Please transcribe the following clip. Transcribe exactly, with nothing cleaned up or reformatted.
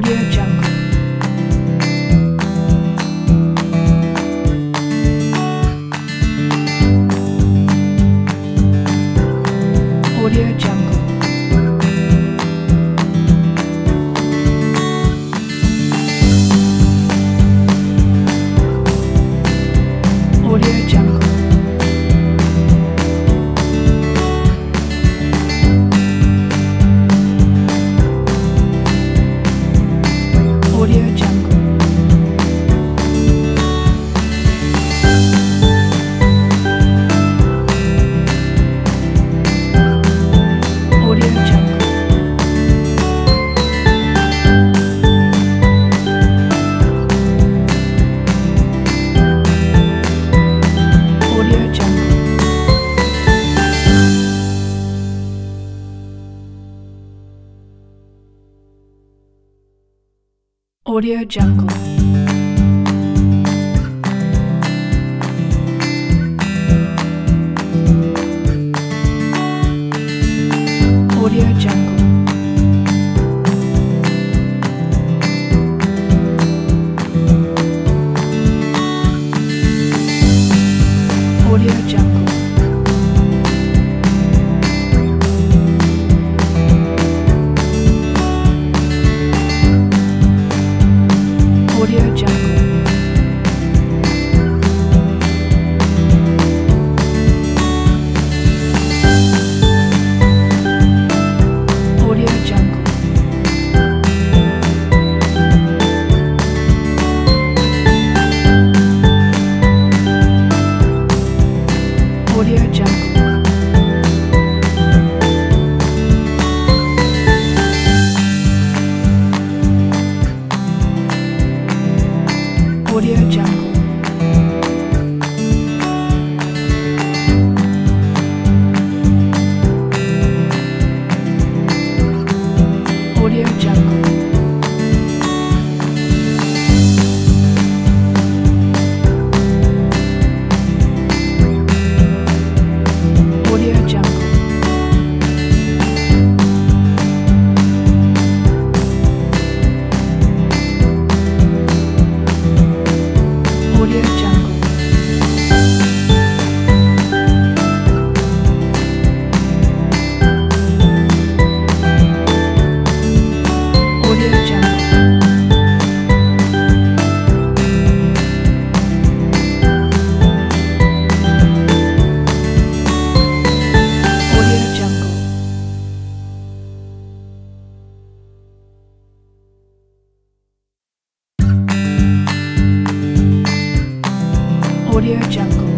Audio Jungle. Audio Jungle. Audio Jungle. Audio Jungle. Audio Jungle. Audio Jungle. Audio Jungle. Audio Jungle. Audio Jungle. Audio Jungle. Audio Jungle. Audio Jungle. Audio Jungle. Audio Jungle. Audio Jungle. Audio Jungle. Audio Jungle. Audio Jungle. Audio Jungle.